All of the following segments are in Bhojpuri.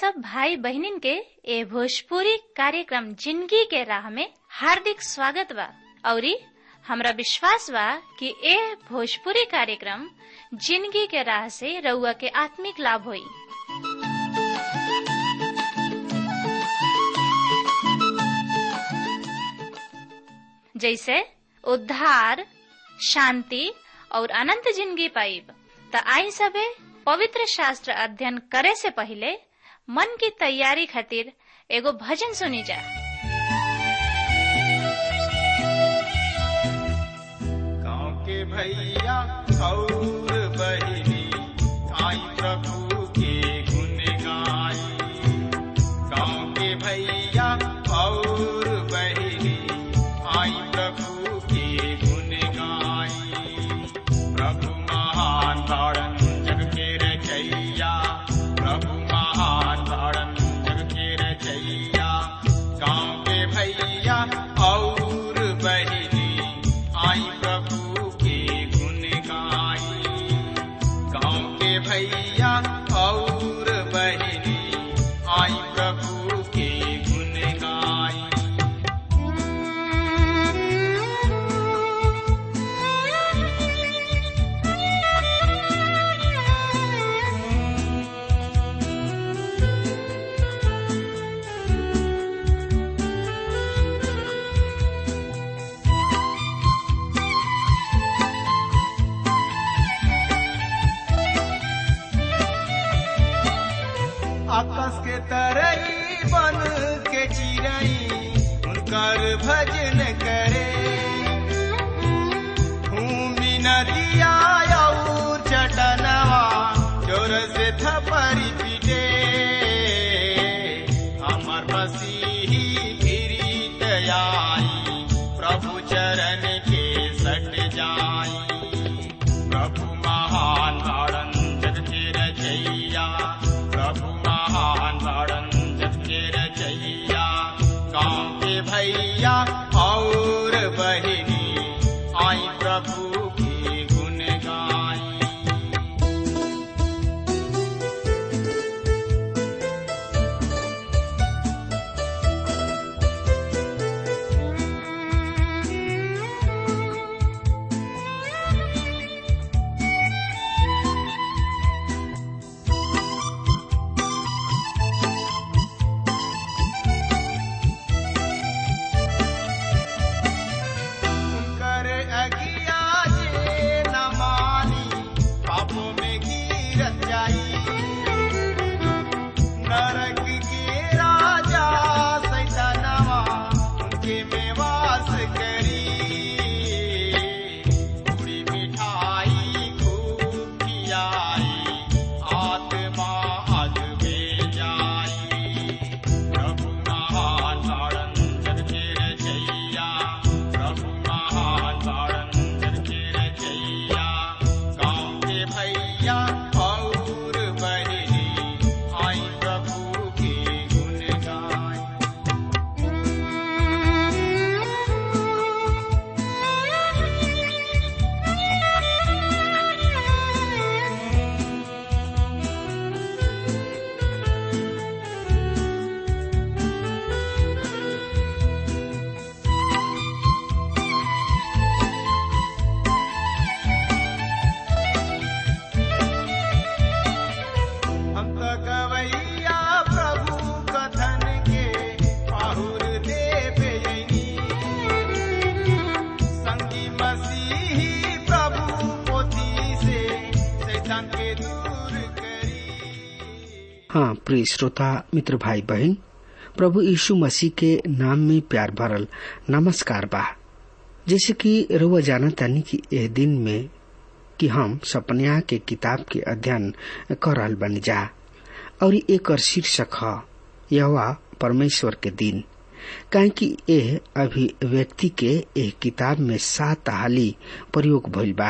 सब भाई बहनिन के ए भोजपुरी कार्यक्रम जिंदगी के राह में हार्दिक स्वागत बा। औरी हमरा विश्वास बा कि ए भोजपुरी कार्यक्रम जिंदगी के राह से रउआ के आत्मिक लाभ होई। जैसे उद्धार, शांति और अनंत जिंदगी पाइब। त आई सबे पवित्र शास्त्र अध्ययन करे से पहले मन की तैयारी खातिर एगो भजन सुनी जा। गाँव के भैया और बहिनी आई प्रभु के गुण गाई। गाँव के भैया और बहिनी आई प्रभु के गुण गाई। प्रभु महान तारण जग के रचैया, प्रभु महान तारण जग के रचैया। गाँव के भैया और बहिनी आई प्रभु के गुण गाई। गाँव के भैया और बहिनी आई प्रभु के गुण गाई। आकाश के तरई बन के चिरई उनकर भजन करे। भूमि नदिया और चटनवा जोर से थपरी पीटे। हमर मसीही गिरीत आई प्रभु चरण के सट जाई। प्रभु महान तारण जग के रचैया, प्रभु महान तारण जग के रचैया। गाँव के भैया और बहिनी आई प्रभु की गुण गाई। हाँ, प्रिय श्रोता मित्र भाई बहन, प्रभु यीशु मसीह के नाम में प्यार भरल नमस्कार बा। जैसे कि रउआ जाना तानी कि यह दिन में कि हम सपनिया के किताब के अध्ययन कर रहल बनी जा और एक शीर्षक है यहोवा परमेश्वर के दिन। काहे कि यह अभिव्यक्ति के एक किताब में 7 हाली प्रयोग भइल बा,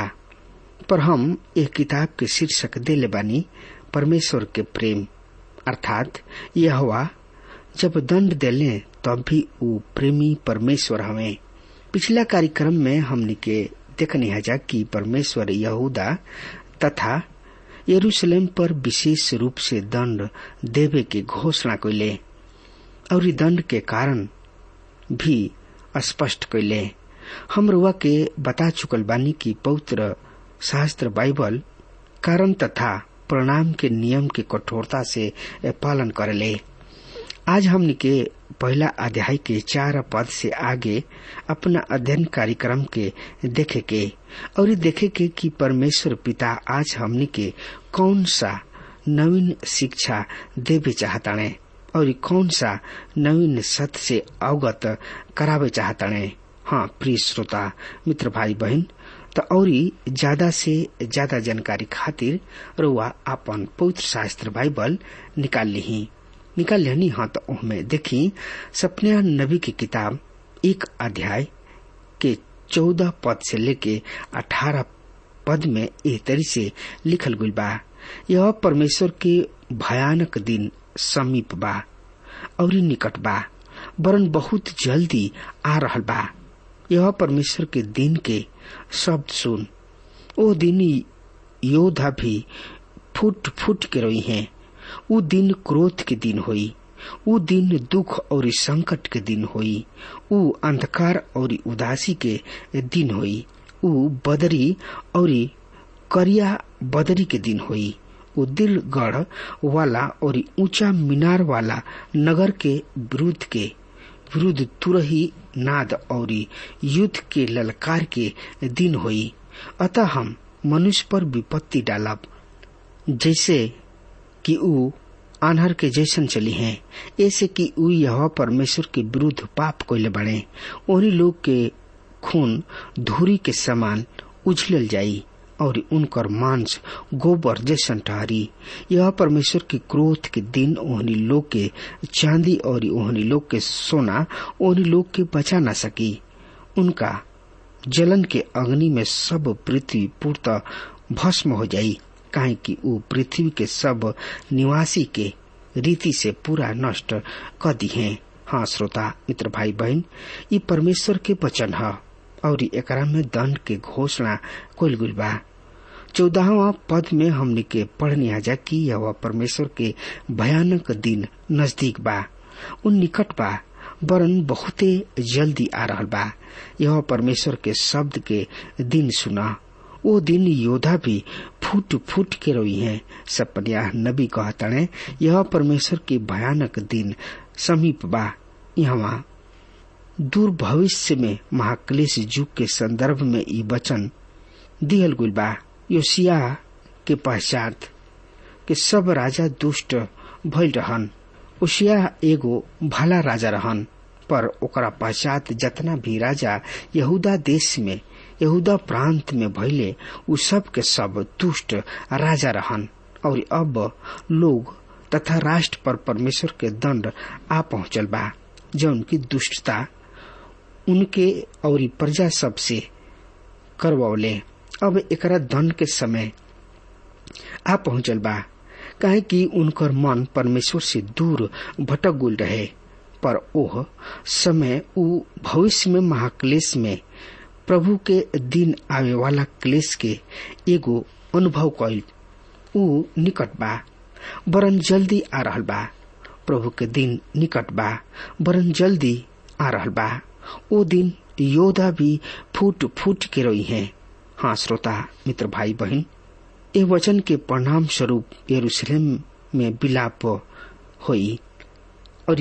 पर हम एक किताब के शीर्षक देले बानी परमेश्वर के प्रेम। अर्थात यहोवा जब दंड देले तब भी वो प्रेमी परमेश्वर हमें। पिछला कार्यक्रम में हमने के देखनी है कि परमेश्वर यहूदा तथा यरूशलेम पर विशेष रूप से दंड देवे के घोषणा कैले और दंड के कारण भी स्पष्ट कैले। हम रुआ के बता चुकल बानी कि पवित्र शास्त्र बाइबल कारण तथा परिणाम के नियम के कठोरता से पालन करेले। आज हमने के पहला अध्याय के 4 पद से आगे अपना अध्ययन कार्यक्रम के देखे के और देखे के कि परमेश्वर पिता आज हमने के कौन सा नवीन शिक्षा देवे चाहताने और कौन सा नवीन सत्य से अवगत करावे चाहताने। हाँ प्रिय श्रोता मित्र भाई बहन, तो और ज्यादा से ज्यादा जानकारी खातिर रुआ अपन पवित्र शास्त्र बाइबल निकाल लेनी। हाँ तो उसमें देखी सपनिया नबी की किताब 1 अध्याय के 14 पद से लेके 18 पद में एह तरी से लिखल गइल बा, यह परमेश्वर के भयानक दिन समीप बा और निकट बा, वरन बहुत जल्दी आ रहल बा। यह परमेश्वर के दिन के शब्द सुन। ओ दिन योद्धा भी फुट फुट के रोई हैं। उ दिन क्रोध के दिन होई, उ दिन दुख और संकट के दिन होई, उ अंधकार और उदासी के दिन होई, उ बदरी और करिया बदरी के दिन होई, उ दिलगढ़ वाला और ऊंचा मीनार वाला नगर के विरुद्ध तुरही नाद और युद्ध के ललकार के दिन होई। अतः हम मनुष्य पर विपत्ति डालब जैसे कि ऊ आन्हर के जैसन चली हैं, ऐसे कि ऊ यह परमेश्वर के विरुद्ध पाप कोइले बने। उन्हीं लोग के खून धूरी के समान उछलल जाई और उनकर मांस गोबर जैसन ठहरी। यह परमेश्वर के क्रोध के दिन ओहनी लोग के चांदी और ओहनी लोग के सोना ओहनी लोग के बचा न सकी। उनका जलन के अग्नि में सब पृथ्वी पूर्णतः भस्म हो जाई, काहे कि वो पृथ्वी के सब निवासी के रीति से पूरा नष्ट कर दी है। हाँ श्रोता मित्र भाई बहन, ये परमेश्वर के वचन है और एकरा में दंड के घोषणा कइल गइल बा। 14वां पद में हमने के पढ़नी आजा कि यह परमेश्वर के भयानक दिन नजदीक बा, उन निकट बा, वरन बहुते जल्दी आ रहल बा। यह परमेश्वर के शब्द के दिन सुना। वो दिन योद्धा भी फूट फूट के रोई हैं। सपनिया नबी कहताने यह परमेश्वर के भयानक दिन समीप बा। यहाँ दूर भविष्य में महाक्लेश युग के संदर्भ में ये वचन दिहल गइल बा। योशिया के पश्चात के सब राजा दुष्ट भइल रहन। ओशिया एगो भला राजा रहन, पर ओकरा पश्चात जतना भी राजा यहूदा देश में यहूदा प्रांत में भइले उ सब के सब दुष्ट राजा रहन। और अब लोग तथा राष्ट्र पर परमेश्वर के दंड आ पहुंचल बा, जो उनकी दुष्टता उनके और प्रजा सब से करवले। अब एकरा दंड के समय आ पहुंचल बा, काहे कि उनकर मन परमेश्वर से दूर भटक गुल रहे। पर ओह समय उ भविष्य में महाक्लेश में प्रभु के दिन आवे वाला क्लेश के एगो अनुभव कइल उ निकट बा, वरन जल्दी आ रहल बा। प्रभु के दिन निकट बा, वरन जल्दी आ रहल बा। ओ दिन योद्धा भी फूट फूट के रोई हैं। हाँ श्रोता मित्र भाई बहन, ए वचन के परिणाम स्वरूप यरूशलेम में विलाप होई और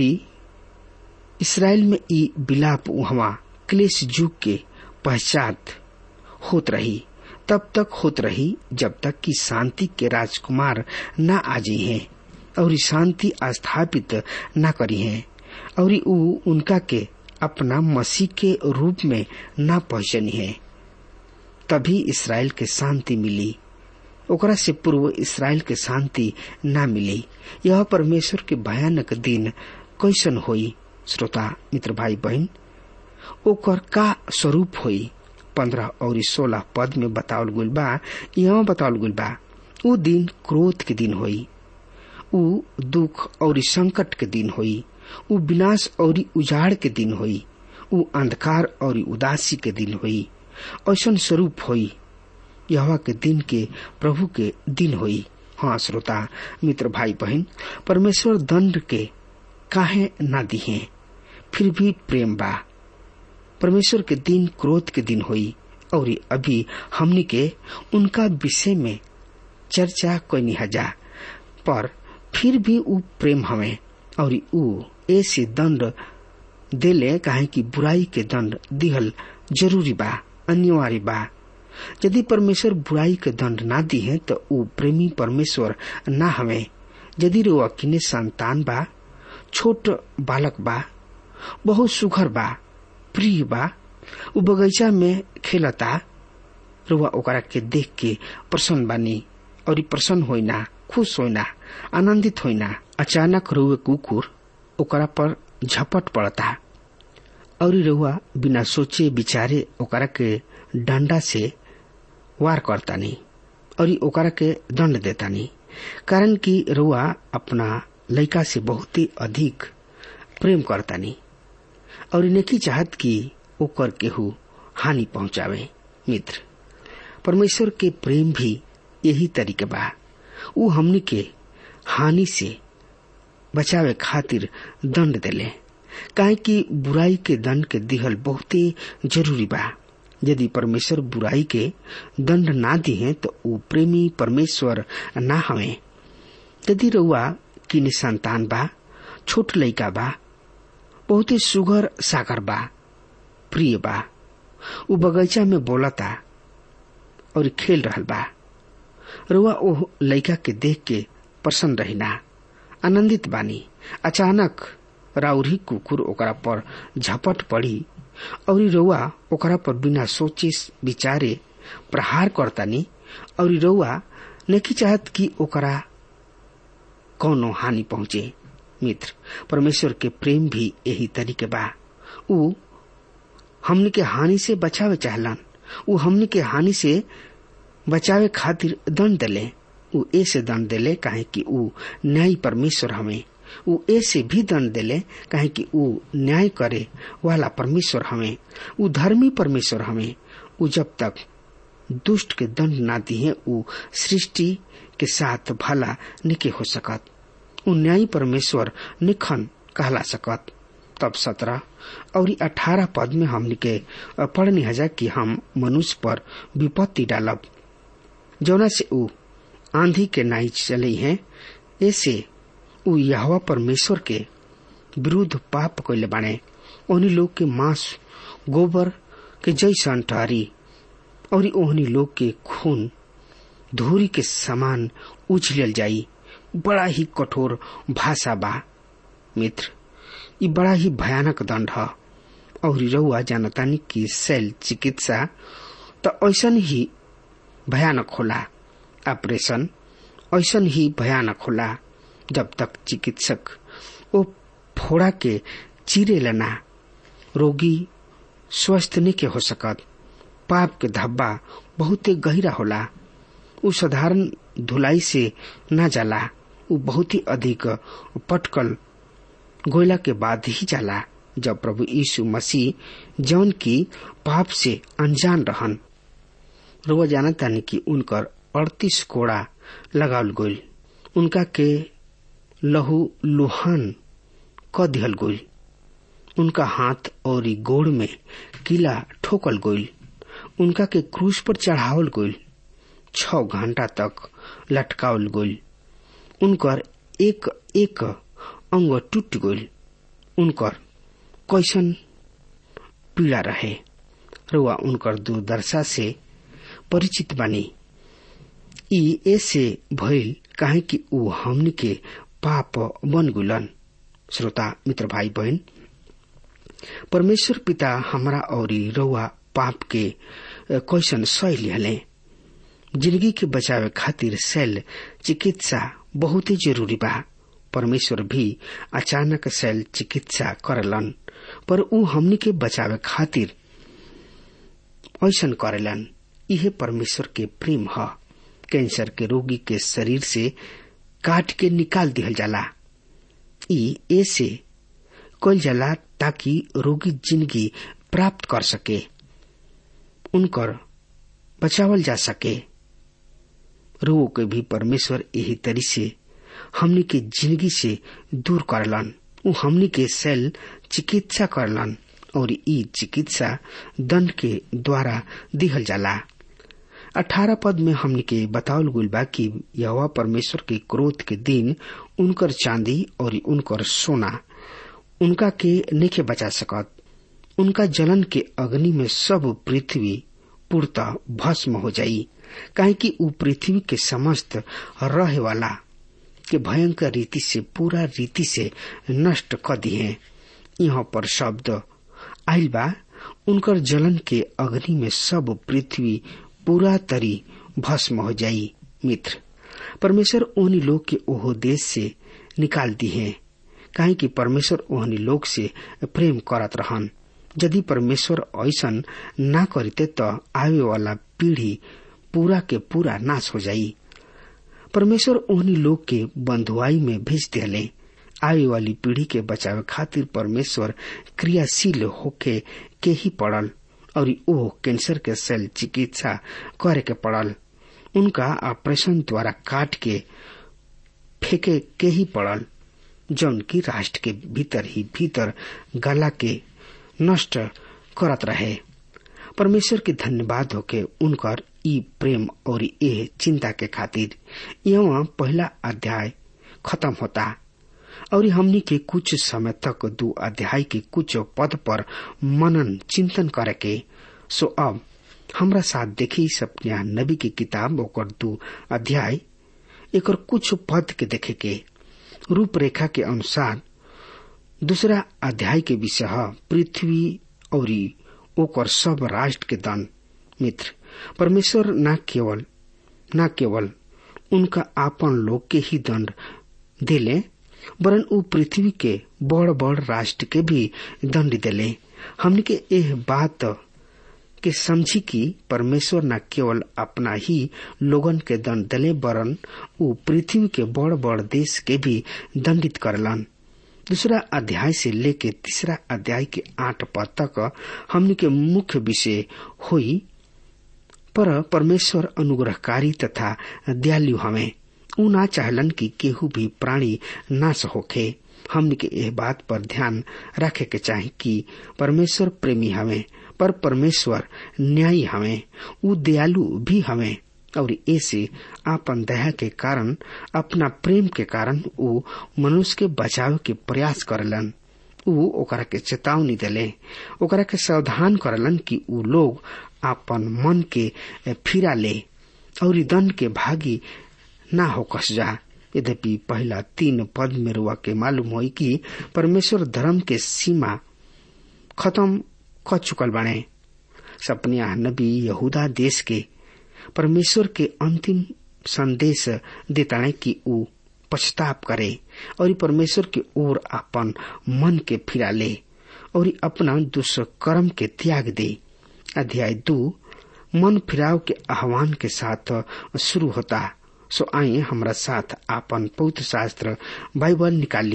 इसराइल में ई विलाप वहाँ क्लेश युग के पश्चात होत रही, तब तक होत रही जब तक कि शांति के राजकुमार न आ जाई हैं और शांति स्थापित न करी हैं और उ उनका के अपना मसीह के रूप में न पहचानी है। तभी इसराइल के शांति मिली, ओकरा से पूर्व इसराइल के शांति न मिली। यह परमेश्वर के भयानक दिन कैसन होई श्रोता मित्र भाई बहन, ओकर का स्वरूप होई 15 और 16 पद में बतावल गइल बा। यहाँ बतावल गइल बा उ दिन क्रोध के दिन होई, उ दुख और संकट के दिन होई, उ विनाश और उजाड़ के दिन होई, उ अंधकार और उदासी के दिन होई। ऐसन स्वरूप होई यहोवा के दिन के प्रभु के दिन होई। हाँ श्रोता मित्र भाई बहन, परमेश्वर दंड के काहे ना दिए, फिर भी प्रेम बा। परमेश्वर के दिन क्रोध के दिन होई और अभी हमनी के उनका विषय में चर्चा कोई नहीं हजा, पर फिर भी ऊ प्रेम हमें और ऊ ऐसे दंड देले काहे कि बुराई के दंड दिहल जरूरी बा, अनिवार्य बा। यदि परमेश्वर बुराई के दंड ना दी है तो ऊ प्रेमी परमेश्वर ना हमें। यदि रुआ किने संतान बा, छोट बालक बा, बहुत सुघर बा, प्रिय बा, ऊ बगीचा में खेलता, रुआ ओकरा के देख के प्रसन्न बानी और प्रसन्न होइना, खुश होइना, आनंदित होइना। अचानक रुए कुकुर ओकरा पर झपट पड़ता और रुआ बिना सोचे विचारे ओकरा के डंडा से वार करतानी और ओकरा के दंड देतानी, कारण कि रुआ अपना लड़का से बहुत ही अधिक प्रेम करतानी और नेकी चाहत कि ओकर केहू हानि पहुंचावे। मित्र, परमेश्वर के प्रेम भी यही तरीके बा। ऊ हमनी के हानि से बचावे खातिर दंड देले, काहे कि बुराई के दंड के दिहल बहुत ही जरूरी बा। यदि परमेश्वर बुराई के दंड ना दिए तो ऊ प्रेमी परमेश्वर ना हमें। यदि रउआ किने संतान बा, छोट लइका बा, बहुत ही सुघर सागर बा, प्रिय बा, ऊ बगीचा में बोलता और खेल रहल बा, रउआ ओह लइका के देख के प्रसन्न रहिना, आनंदित बानी। अचानक राउरी कुकुर ओकरा पर झपट पड़ी और रउआ ओकरा पर बिना सोचे विचारे प्रहार करतानी और रउआ नहीं चाहत कि ओकरा कौनो हानि पहुंचे। मित्र, परमेश्वर के प्रेम भी यही तरीके बा। ऊ हमनी के हानि से बचावे चाहलन, ऊ हमनी के हानि से बचावे खातिर दंड देले। ऊ ऐसे दंड देले काहे कि ऊ न्यायी परमेश्वर हमें। ऊ ऐसे भी दंड देले काहे कि ऊ न्याय करे वाला परमेश्वर हमें। ऊ धर्मी परमेश्वर हमें। ऊ जब तक दुष्ट के दंड ना दिए ऊ सृष्टि के साथ भला निके हो सकत। ऊ न्यायी परमेश्वर निखन कहला सकत। तब 17 और 18 पद में हमने के पढ़नी हजा कि हम मनुष्य पर विपत्ति डालब, जौना से ऊ आंधी के नाई चले हैं। ऐसे ऊ यहोवा परमेश्वर के विरुद्ध पाप कइले बाणे। ओहनी लोग के मांस गोबर के जैसन ठहरी और ओहनी लोग के खून धूरी के समान उछलल जाई। बड़ा ही कठोर भाषा बा। मित्र, ये बड़ा ही भयानक दंड है और रउआ जानतानी कि शैल चिकित्सा तो ऐसन ही भयानक होला, ऑपरेशन ऐसन ही भयानक होला। जब तक चिकित्सक ओ फोड़ा के चीरे लेना, रोगी स्वस्थ नहीं के हो सकत। पाप के धब्बा बहुत गहरा होला। उ साधारण धुलाई से न जाला, उ बहुत ही अधिक पटकल गोयला के बाद ही जाला। जब प्रभु यीशु मसीह जौन की पाप से अनजान रहन, रोवा जानतानी कि उनकर 38 कोड़ा लगावल गोल, उनका के लहू लुहान क दिहल गोल, उनका हाथ और गोड़ में कीला ठोकल गोल, उनका के क्रूस पर चढ़ावल गोल, 6 घंटा तक लटकावल गोल, उनकर एक एक अंग टूट गोल। उनकर कैसन पीड़ा रहे, रुआ उनकर दुर्दशा से परिचित बनी। ई ऐसे भइल काहे कि ऊ हमनी के पाप बन गुलन। श्रोता मित्र भाई बहन, परमेश्वर पिता हमरा और रउआ पाप के कैसन सह लिहले। जिंदगी के बचावे खातिर शैल चिकित्सा बहुत ही जरूरी बा। परमेश्वर भी अचानक शैल चिकित्सा करलन, पर ऊ हमनी के बचावे खातिर ऐसन करेलन। यह परमेश्वर के प्रेम है। कैंसर के रोगी के शरीर से काट के निकाल दिहल जाला। ई ऐसे कइल जाला ताकि रोगी जिंदगी प्राप्त कर सके, उनकर बचावल जा सके। रुओ के भी परमेश्वर यही तरी से हमनी के जिंदगी से दूर करलन। उ हमनी के शैल चिकित्सा करलन और ई चिकित्सा दंड के द्वारा दिहल जाला। 18 पद में हमनी के बतावल गुल बा कि यहोवा परमेश्वर के क्रोध के दिन उनकर चांदी और उनकर सोना उनका के नेके बचा सकत। उनका जलन के अग्नि में सब पृथ्वी पूर्णतः भस्म हो जाई, काहे कि उ पृथ्वी के समस्त रहे वाला के भयंकर रीति से पूरा रीति से नष्ट कर दिए। यहाँ पर शब्द आइल बा, उनकर जलन के अग्नि में सब पृथ्वी पूरा तरी भस्म हो जाई। मित्र, परमेश्वर ओहनी लोग के ओहो देश से निकाल दी है, काहे कि परमेश्वर ओहनी लोग से प्रेम करत रहन। यदि परमेश्वर ऐसन ना करते तो आवे वाला पीढ़ी पूरा के पूरा नाश हो जाई। परमेश्वर ओहनी लोग के बंधुआई में भेज देले। आवे वाली पीढ़ी के बचावे खातिर परमेश्वर क्रियाशील होके के ही पड़ल और ओ कैंसर के सेल चिकित्सा करे के पड़ल। उनका ऑपरेशन द्वारा काट के फेंके के ही पड़ल, जौन की राष्ट्र के भीतर ही भीतर गला के नष्ट करत रहे। परमेश्वर के धन्यवाद होके उनकर ई प्रेम और ये चिंता के खातिर यहाँ पहला अध्याय खत्म होता और हमनी के कुछ समय तक 2 अध्याय के कुछ पद पर मनन चिंतन करे के। सो अब हमरा साथ देखी सपन्या नबी की किताब ओकर 2 अध्याय एकर कुछ पद के देखे के। रूपरेखा के अनुसार दूसरा अध्याय के विषय है पृथ्वी और ओकर सब राष्ट्र के दंड। मित्र, परमेश्वर न केवल उनका आपन लोग के ही दंड देले, वरन उ पृथ्वी के बड़ बड़ राष्ट्र के भी दंड देले। हमने के यह बात के समझी कि परमेश्वर न केवल अपना ही लोगन के दंड देले, वरन उ पृथ्वी के बड़ बड़ देश के भी दंडित करलन। दूसरा अध्याय से लेके तीसरा अध्याय के 8 पद तक हमने के मुख्य विषय हुई, पर परमेश्वर अनुग्रहकारी तथा दयालु हमें। उ ना चाहलन कि केहू भी प्राणी नाश होखे। हमने के यह बात पर ध्यान रखे के चाही कि परमेश्वर प्रेमी हमें, पर परमेश्वर न्यायी हमें। उ दयालु भी हमें और ऐसे आपन दया के कारण, अपना प्रेम के कारण उ मनुष्य के बचाव के प्रयास करलन। उ ओकरा के चेतावनी देले, ओकरा के सावधान करलन कि उ लोग आपन मन के फिरा ले और दंड के भागी ना हो कस जा। यद्यपि पहला 3 पद में रुआ के मालूम होई कि परमेश्वर धर्म के सीमा खत्म कर चुकल बने। सपन्या नबी यहूदा देश के परमेश्वर के अंतिम संदेश देताने कि उ पछताप करे और परमेश्वर के ओर अपन मन के फिरा ले और अपना दुष्कर्म के त्याग दे। अध्याय 2 मन फिराव के आह्वान के साथ शुरू होता। सो आइए हमरा साथ आपन पवित्र शास्त्र बाइबल निकाल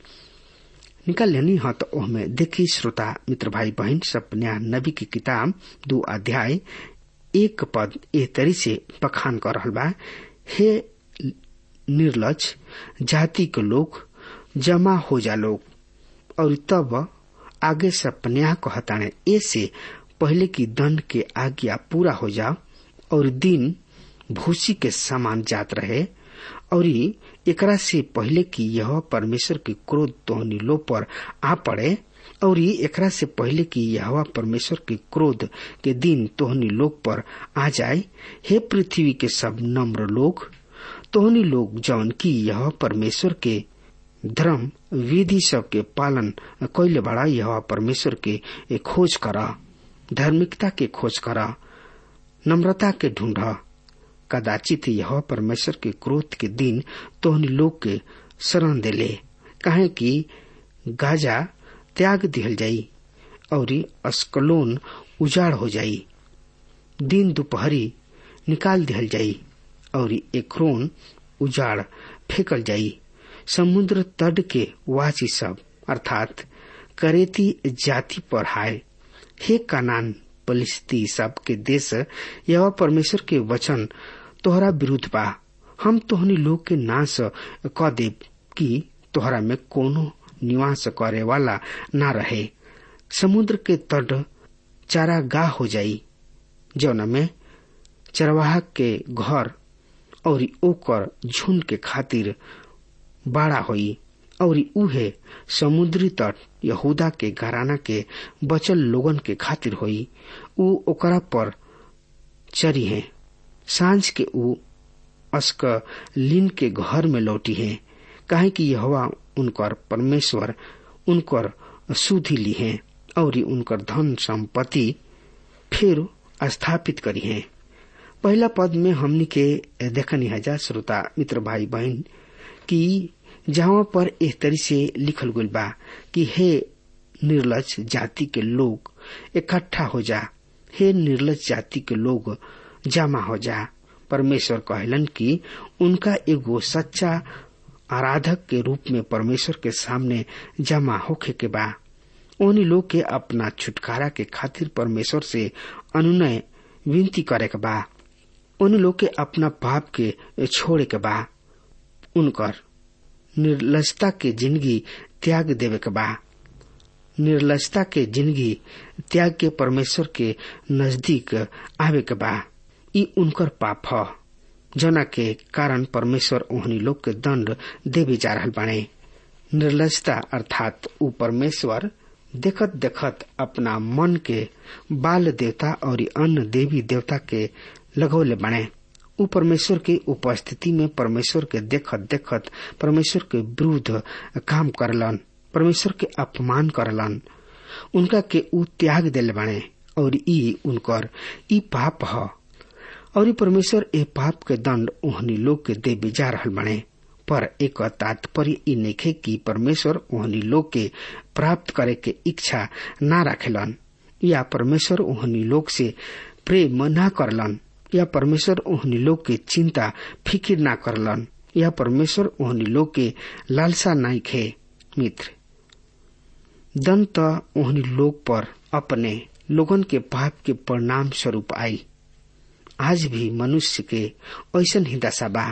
लेनी है तो ओहमें देखी श्रोता मित्र भाई बहन सपन्या नबी की किताब 2 अध्याय 1 पद ए तरी से बखान कर रहल बा। हे निर्लज जाति के लोग, जमा हो जा लोग। और तब आगे सपन्या कहताने, ऐसे पहले की दंड के आज्ञा पूरा हो जाओ और दिन भूसी के समान जात रहे और एकरा से पहले कि यह परमेश्वर के क्रोध तोहनी लोग पर आ पड़े और एकरा से पहले कि यह परमेश्वर के क्रोध के दिन तोहनी लोग पर आ जाए। हे पृथ्वी के सब नम्र लोग, तोहनी लोग जौन की यह परमेश्वर के धर्म विधि सब के पालन कैले बड़ा, यह परमेश्वर के खोज करा, धार्मिकता के खोज करा, नम्रता के ढूंढा। कदाचित यह परमेश्वर के क्रोध के दिन तोहनी लोग के शरण देले, काहे कि गाजा त्याग दिहल जाई और अस्कलोन उजाड़ हो जाई। दिन दोपहरी निकाल दिहल जाई और एक्रोन उजाड़ फेंकल जाई। समुद्र तट के वासी सब अर्थात करेती जाति पर हाय। हे कनान पलिस्ती सब के देश, यह परमेश्वर के वचन तोहरा विरुद्ध बा हम तोहनी लोग के नाश क देब कि तोहरा में कोनो निवास करे वाला ना रहे। समुद्र के तट चारागाह हो जाई, जौना में चरवाहा के घर और ओकर झुंड के खातिर बाड़ा होई, और उहे समुद्री तट यहूदा के घराना के बचल लोगन के खातिर होई। ऊ ओकरा पर चरी है। सांझ के ऊ अस्कलीन के घर में लौटी है, काहे कि यहोवा उनकर परमेश्वर उनकर सुधि ली है और उनकर धन संपत्ति फिर स्थापित करी है। पहला पद में हमनी के देखनी हजार श्रोता मित्र भाई बहन कि जहाँ पर इस तरह से लिखल गइल बा कि हे निर्लज जाति के लोग इकट्ठा हो जा, हे निर्लज जाति के लोग जमा हो जा। परमेश्वर कहलन कि उनका एगो सच्चा आराधक के रूप में परमेश्वर के सामने जमा होखे के बा। उन्हीं लोग के अपना छुटकारा के खातिर परमेश्वर से अनुनय विनती करे के बा। उन लोग के अपना पाप के छोड़े के बा। उनकर निर्लजता के जिंदगी त्याग देवे के बा। निर्लजता के जिंदगी त्याग के परमेश्वर के नजदीक आवे के बा। ई उनकर पाप ह, जना के कारण परमेश्वर उन्हीं लोग के दंड देवे जा रहल बाणे। निर्लजता अर्थात ऊ परमेश्वर देखत देखत अपना मन के बाल देवता और अन्य देवी देवता के लगौले बाणे। ऊ परमेश्वर के उपस्थिति में परमेश्वर के देखत देखत परमेश्वर के विरुद्ध काम करलन, परमेश्वर के अपमान करलन। उनका के ऊ त्याग देले बाणे और ई उनकर ई पाप ह और परमेश्वर ए पाप के दंड ओहनी लोग के देवे जा रहल बाणे। पर एक तात्पर्य ई नइखे कि परमेश्वर ओहनी लोग के प्राप्त करे के इच्छा ना रखेलन, या परमेश्वर ओहनी लोग से प्रेम ना करलन, या परमेश्वर ओहनी लोग के चिंता फिकिर ना करलन, या परमेश्वर ओहनी लोग के लालसा नइखे। मित्र, दंड त ओहनी लोग पर अपने लोगन के पाप के परिणाम स्वरूप आई। आज भी मनुष्य के ऐसन ही दशा बा।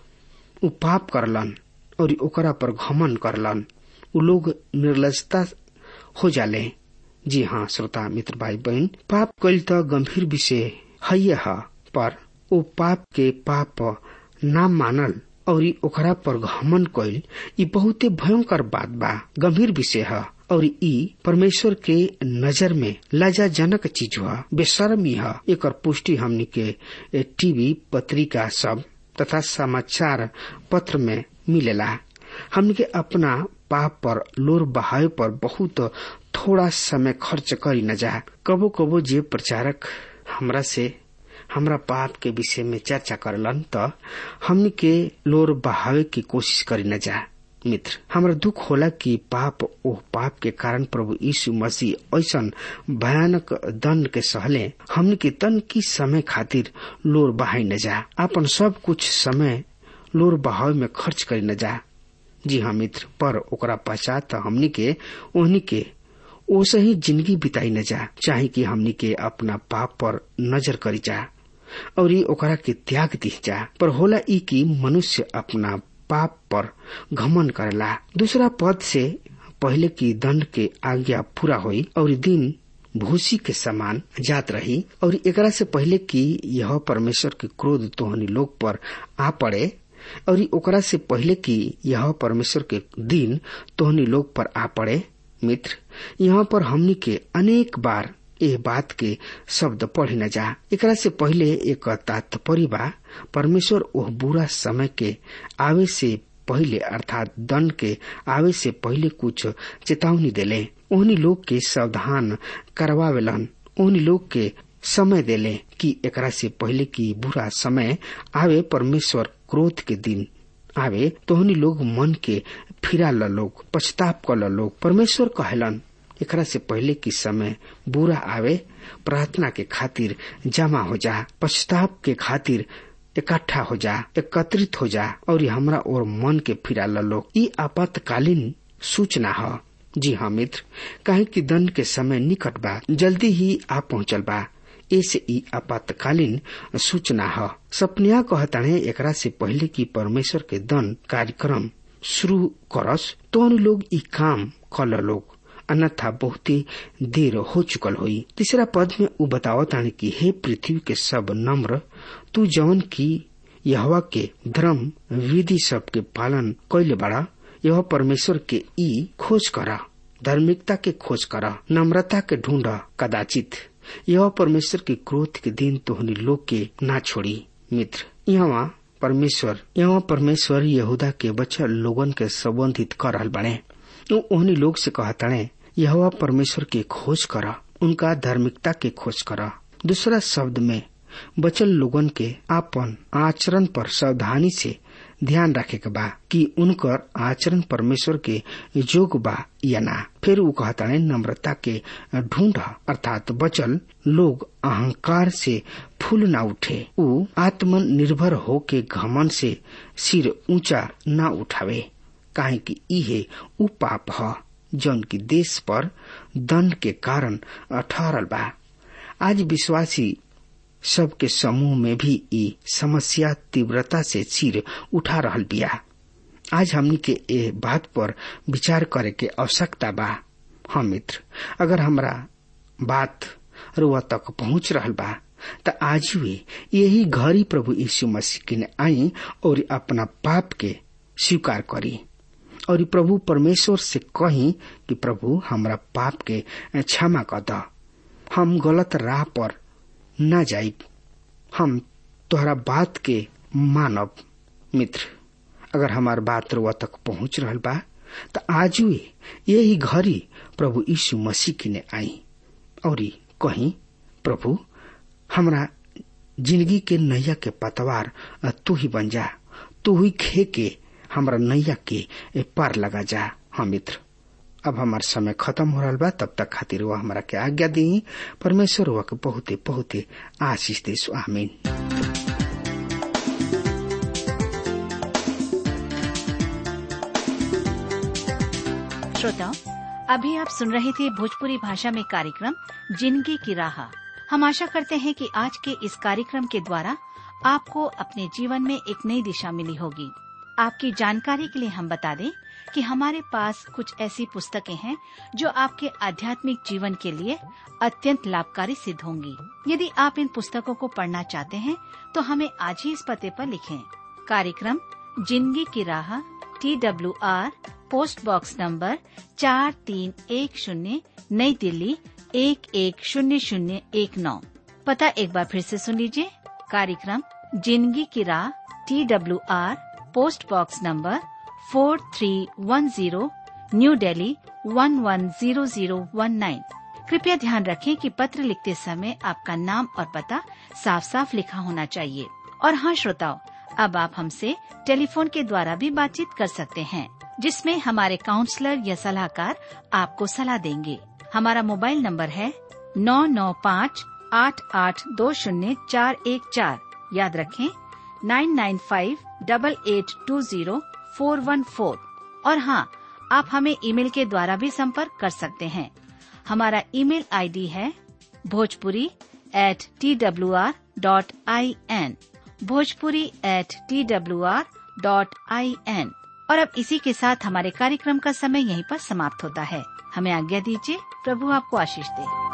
उ पाप करलन और ओकरा पर घमन करलन। उ लोग निर्लजता हो जाले। जी हाँ श्रोता मित्र भाई बहन, पाप कइल त गंभीर विषय है, पर ओ पाप के पाप ना मानल और ओकरा पर घमन कइल ई बहुते भयंकर बात बा, गंभीर विषय है और ई परमेश्वर के नजर में लज्जाजनक चीज हुआ, बेशर्मी है। एकर पुष्टि हमनी के टीवी, पत्रिका सब तथा समाचार पत्र में मिलेला। हमनी के अपना पाप पर लोर बहावे पर बहुत थोड़ा समय खर्च करी न जा। कबो कबो जे प्रचारक हमरा से हमरा पाप के विषय में चर्चा करलन त हमनी के लोर बहावे की कोशिश करी न जा। मित्र, हमरा दुख होला कि ओह पाप के कारण प्रभु यीशु मसीह ऐसन भयानक दंड के सहले हमनी के तन की समय खातिर लोर बहाई न जा, अपन सब कुछ समय लोर बहावे में खर्च करी न जा। जी हाँ मित्र, पर ओकरा पश्चात हमनी के ओहनी के ओसे ही जिंदगी बिताई न जा, चाहे कि हमनी के अपना पाप पर नजर करी जा और ये ओकरा के त्याग दी जा। पर होला ई कि मनुष्य अपना पाप पर घमन करला। दूसरा पद से पहले की दंड के आज्ञा पूरा हुई और दिन भूसी के समान जात रही, और एकरा से पहले कि यह परमेश्वर के क्रोध तोहनी लोग पर आ पड़े, और ओकरा से पहले कि यह परमेश्वर के दिन तोहनी लोग पर आ पड़े। मित्र, यहाँ पर हमनी के अनेक बार ए बात के शब्द पढ़ी न जा। एकरा से पहले एक तात्पर्य बा, परमेश्वर ओह बुरा समय के आवे से पहले अर्थात दंड के आवे से पहले कुछ चेतावनी देले। ओहनी लोग के सावधान करवावेलन, ओहनी लोग के समय देले कि एकरा से पहले की बुरा समय आवे, परमेश्वर क्रोध के दिन आवे, तोहनी लोग मन के फिरा ल लोग, पछताप कर ल लोग। परमेश्वर कहलन एकरा से पहले की समय बुरा आवे, प्रार्थना के खातिर जमा हो जा, पछताप के खातिर इकट्ठा हो जा, एकत्रित हो जा और हमरा और मन के फिरा ल लोग। ई आपातकालीन सूचना है। जी हाँ मित्र, काहे कि दंड के समय निकट बा, जल्दी ही आ पहुँचल बा। ऐसे ई आपातकालीन सूचना है। सपनिया कहताने एकरा से पहले कि परमेश्वर के दंड कार्यक्रम शुरू करस तो लोग ई काम कल लोग, अन्यथा बहुत ही देर हो चुकल हुई। तीसरा पद में उ बतावताने कि हे पृथ्वी के सब नम्र, तू जवन की यहोवा के धर्म विधि सब के पालन कैले बड़ा, यह परमेश्वर के ई खोज करा, धार्मिकता के खोज करा, नम्रता के ढूंढा। कदाचित यह परमेश्वर के क्रोध के दिन तोहनी लोग के ना छोड़ी। मित्र, यहाँ परमेश्वर यहूदा के बच्चा लोगन के संबंधित कर रहल बने। उन्हीं लोग से कहताने यहोवा परमेश्वर के खोज करा, उनका धार्मिकता के खोज करा। दूसरा शब्द में बचल लोगन के आपन आचरण पर सावधानी से ध्यान रखे के बा कि उनकर आचरण परमेश्वर के जोग बा या ना। फिर वो कहता है नम्रता के ढूंढ, अर्थात बचल लोग अहंकार से फूल ना उठे, वो आत्मनिर्भर हो के घमन से सिर ऊंचा ना उठावे, काहे कि इहे उ पाप है जौन की देश पर दंड के कारण ठहरल बा। आज विश्वासी सबके समूह में भी ई समस्या तीव्रता से सिर उठा रहल बिया। आज हमनी के ए बात पर विचार करे के आवश्यकता बा। हाँ मित्र, अगर हमरा बात रुआ तक पहुंच रहल बा त आज वे यही घड़ी प्रभु यीशु मसीह के आई और अपना पाप के स्वीकार करी और प्रभु परमेश्वर से कही कि प्रभु हमरा पाप के क्षमा कर द, हम गलत राह पर न जाइब, हम तोहरा बात के मानब। मित्र, अगर हमार बात रुआ तक पहुंच रहल बा त आज यही घड़ी प्रभु यीशु मसीह की ने आई और कही प्रभु हमरा जिंदगी के नैया के पतवार तू ही बन जा, तू ही खे के हमरा नैया के पार लगा जा। हाँ मित्र, अब हमार समय खत्म हो रहा बा, तब तक खातिर वह हमारा के आज्ञा दी। परमेश्वर वह के बहुते बहुते आशीष दे। आमीन। श्रोताओं, अभी आप सुन रहे थे भोजपुरी भाषा में कार्यक्रम जिंदगी की राह। हम आशा करते हैं कि आज के इस कार्यक्रम के द्वारा आपको अपने जीवन में एक नई दिशा मिली होगी। आपकी जानकारी के लिए हम बता दें कि हमारे पास कुछ ऐसी पुस्तकें हैं जो आपके आध्यात्मिक जीवन के लिए अत्यंत लाभकारी सिद्ध होंगी। यदि आप इन पुस्तकों को पढ़ना चाहते हैं तो हमें आज ही इस पते पर लिखें। कार्यक्रम जिंदगी की राह, TWR, पोस्ट बॉक्स नंबर 4310, नई दिल्ली 110019। पता एक बार फिर से सुन लीजिए। कार्यक्रम जिंदगी की राह, TWR, post box number 4310, new Delhi 110019। कृपया ध्यान रखें कि पत्र लिखते समय आपका नाम और पता साफ साफ लिखा होना चाहिए। और हाँ श्रोताओं, अब आप हमसे टेलीफोन के द्वारा भी बातचीत कर सकते हैं, जिसमें हमारे काउंसलर या सलाहकार आपको सलाह देंगे। हमारा मोबाइल नंबर है 9958820414। याद रखें 9958820414। और हाँ, आप हमें ईमेल के द्वारा भी संपर्क कर सकते हैं। हमारा ईमेल आईडी है bhojpuri@twr.in, bhojpuri@twr.in। और अब इसी के साथ हमारे कार्यक्रम का समय यहीं पर समाप्त होता है। हमें आज्ञा दीजिए। प्रभु आपको आशीष दे।